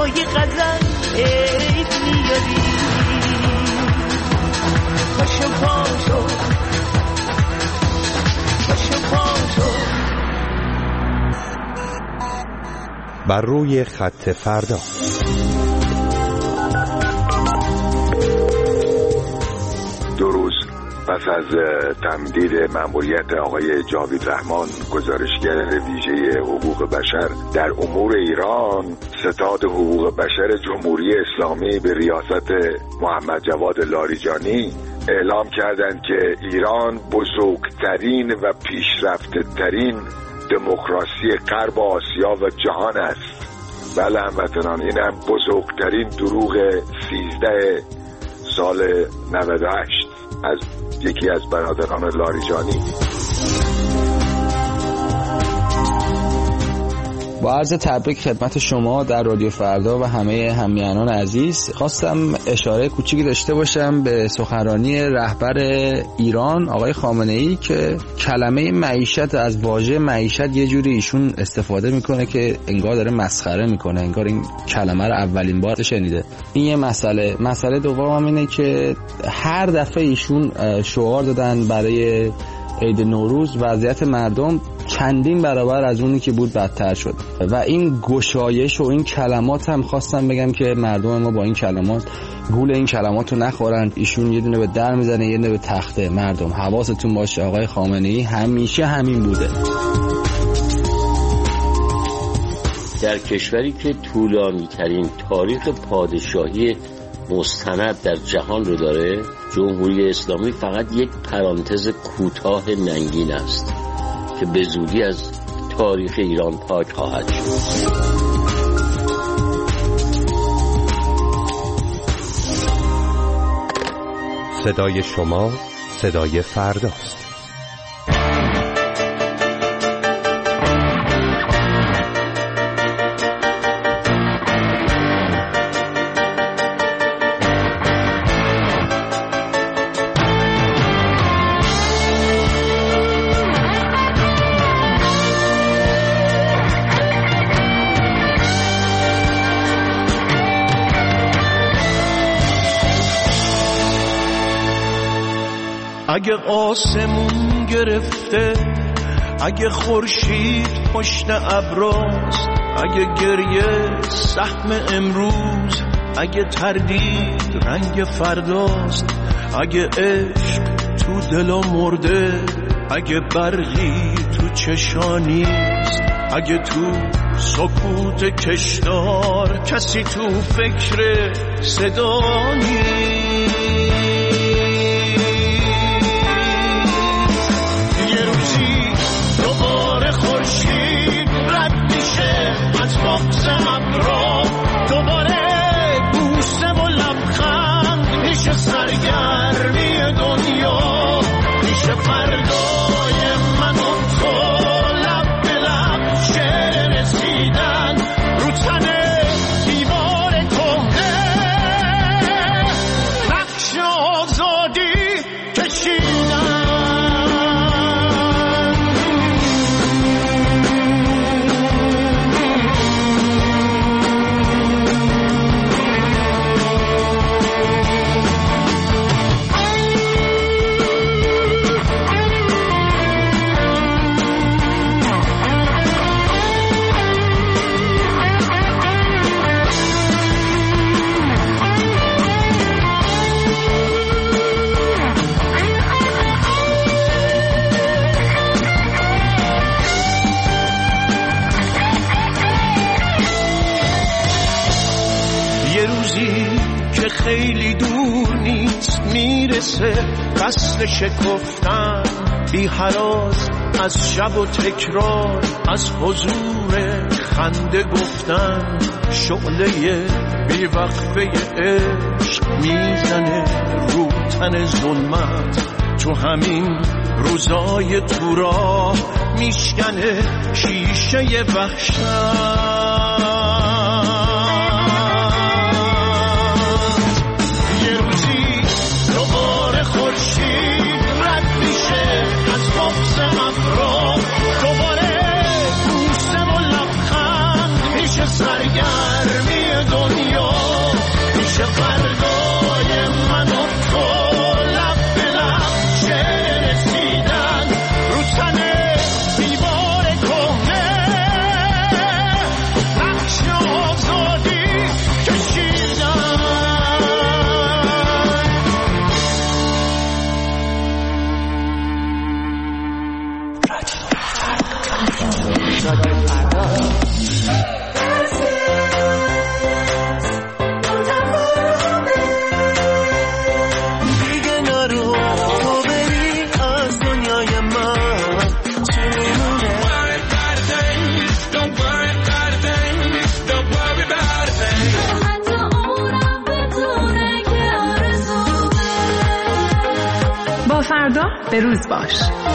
با یه غزل عید میاری. پاشو پاشو پاشو پاشو. بر روی خط فردا. دو روز پس از تمدید مأموریت آقای جاوید رحمان گزارشگر ویژه حقوق بشر در امور ایران، ستاد حقوق بشر جمهوری اسلامی به ریاست محمد جواد لاریجانی اعلام کردند که ایران بزرگترین و پیشرفته‌ترین دموکراسی غرب آسیا و جهان است. بله هموطنان، این هم بزرگترین دروغ 13 سال 98 از یکی از برادران لاریجانی. با عرض تبریک خدمت شما در رادیو فردا و همه همیهنان عزیز، خواستم اشاره کوچیکی داشته باشم به سخنرانی رهبر ایران آقای خامنه‌ای که کلمه معیشت، از واژه معیشت یه جوری ایشون استفاده میکنه که انگار داره مسخره میکنه، انگار این کلمه رو اولین بار شنیده. این یه مسئله دوم اینه که هر دفعه ایشون شعار دادن برای عید نوروز وضعیت مردم چندین برابر از اونی که بود بدتر شد و این گشایش و این کلمات هم خواستم بگم که مردم ما با این کلمات گول این کلمات رو نخورن. ایشون یه دونه به در میزنه یه دونه به تخته. مردم حواستون باشه، آقای خامنه‌ای همیشه همین بوده. در کشوری که طولانی ترین تاریخ پادشاهی مستند در جهان رو داره، جمهوری اسلامی فقط یک پرانتز کوتاه ننگین است که به زودی از تاریخ ایران پاک خواهد شد. صدای شما صدای فرداست. اگه آسمون گرفته، اگه خورشید پشت ابراست، اگه گریه سهم امروز، اگه تردید رنگ فرداست، اگه عشق تو دل مرده، اگه برقی تو چشانیست، اگه تو سکوت کشدار کسی تو فکر صدا نیست. بغض ابرا دوباره بوسه و لبخند میشه، سرگرمی دنیا میشه، فردای من و تو لب به لب شعر رسیدن رو تن دیوار کهنه، نقش آزادی کشیدن. خیلی دور نیست میرسه قصد شکفتن، بی هراس از شب و تکرار، از حضور خنده گفتن، شعله بی وقفه عشق میزنه رو تن ظلمت، تو همین روزای تو راه میشکنه شیشه وحشت. سرگرمی فردا به روز باش.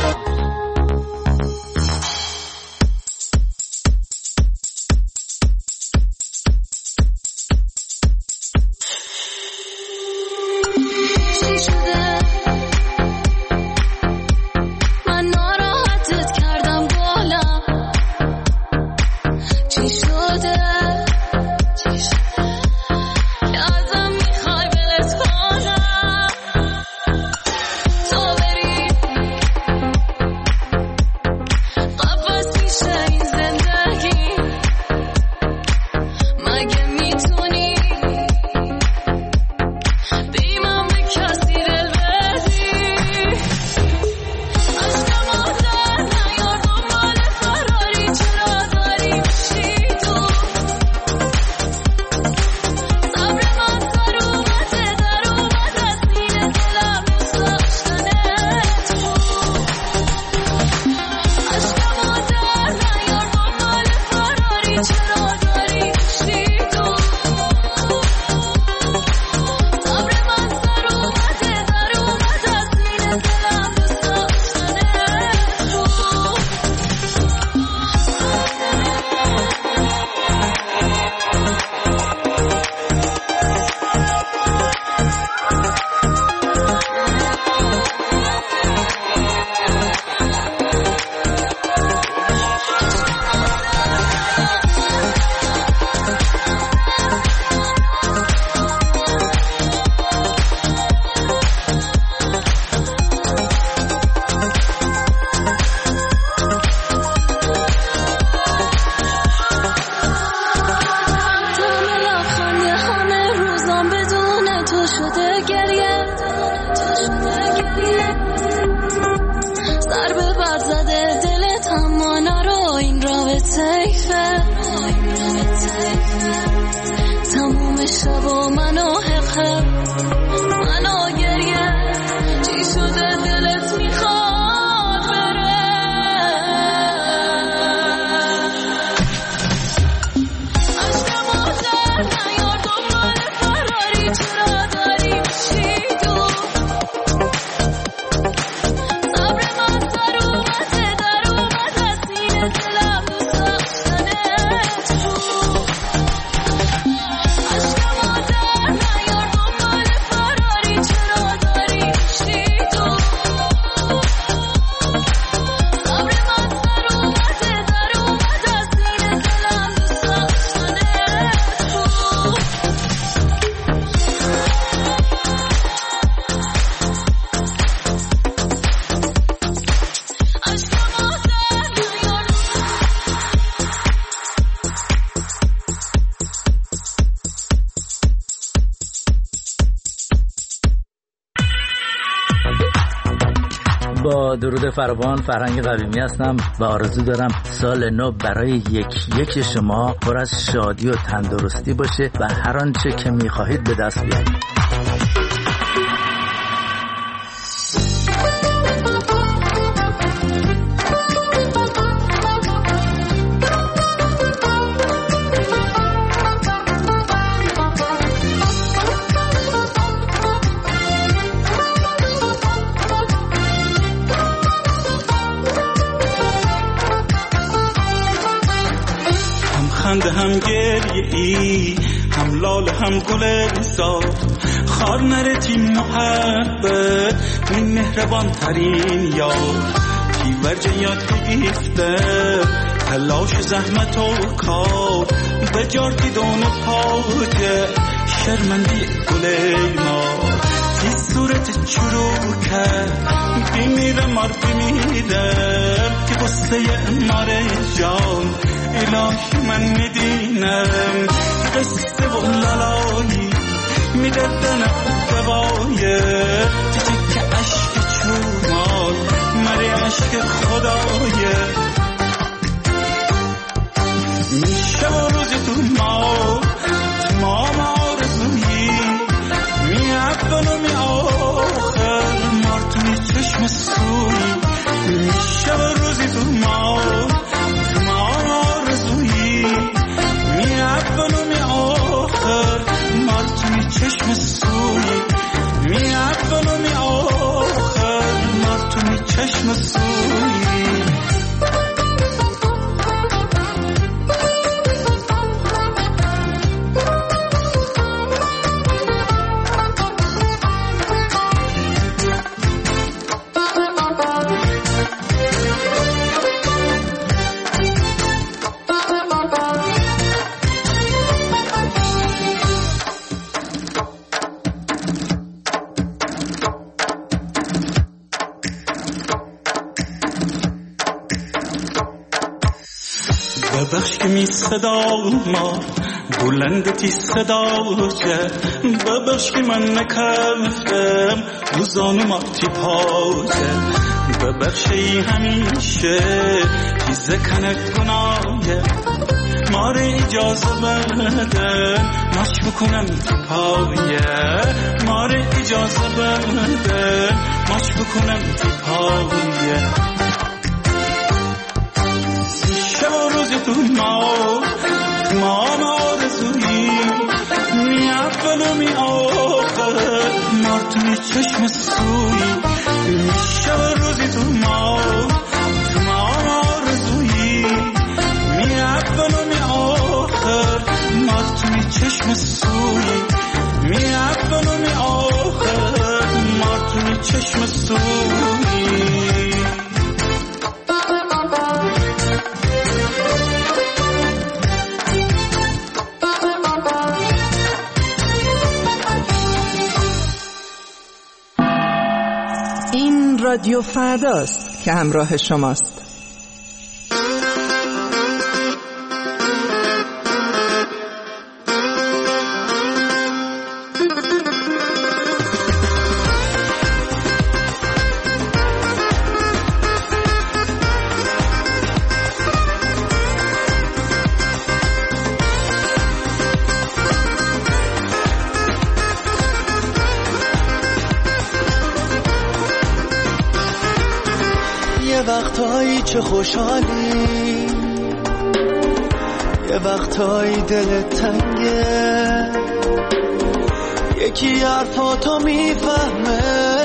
با درود فراوان، فرهنگ قویمی هستم و آرزو دارم سال نو برای یک شما پر از شادی و تندرستی باشه و هر آنچه که می‌خواهید به دست بیارید. هم گریه ای هم لال هم گل زاد خار نرتی محبت این مهربان ترین یار کی ورجه یاد گیفته تلاش زحمت و کار به جارتی دون پاجه شرمندی گل ما تی صورت چروکه بیمیره مار بیمیره که قصه ماره جان الهی من میدینم قصه و لالایی میدردن دوایه چیزی که عشق چومال مری عشق خدایه میشه و روزی تو ما آرزویی می اول و می آخر مارتونی چشم سوی میشه و روزی تو ما می اول و می آخر مارتونی چشم سوی می اول و می آخر می صدا ما بلندتی صدا کرد ببخشی من نکفتم روزانو ماتی پاجه ببخشی همیشه چیزه کنک گناهه ماره اجازه بده ماش بکنم تو پایه ماره اجازه بده ماش بکنم تو پایه شب و روز تو ما آرزویی می اول و می آخر مار تو می چشم سوی شب و روزی تو ما آرزویی می اول و می آخر مار تو می چشم سوی می اول و می آخر مار تو می چشم سوی رادیو فرداست که همراه شماست. وقتایی چه خوشحالی یه وقتایی دلت تنگه یکی حرفاتو میفهمه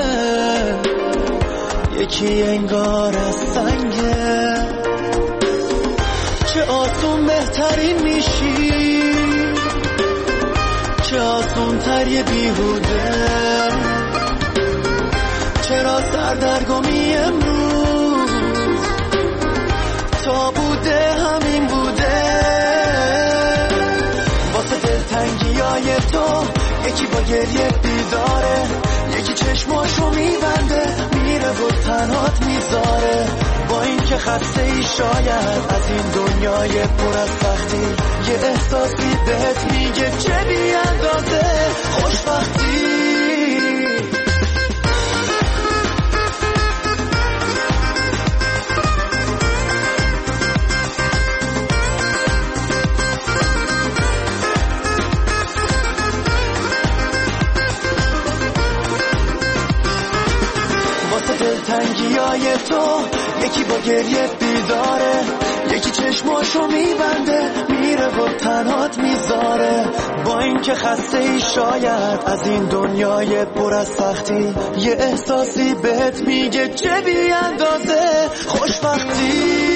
یکی انگار از سنگه چه آسون بهترین میشی چه آسون تر یه بیهوده چرا سردرگمی امروز تا بوده همین بوده واسه دلتنگیای تو یکی با گریه بیداره یکی چشماشو میبنده میره و تنهات میذاره با این که خسته ای شاید از این دنیای پر از سختی یه احساسی بهت میگه چه بی اندازه خوشبختی تنگیای تو یکی با گریه بیداره یکی چشماشو میبنده میره و تنهات میذاره با این که خسته ای شاید از این دنیای پر از سختی یه احساسی بهت میگه چه بی اندازه خوشبختی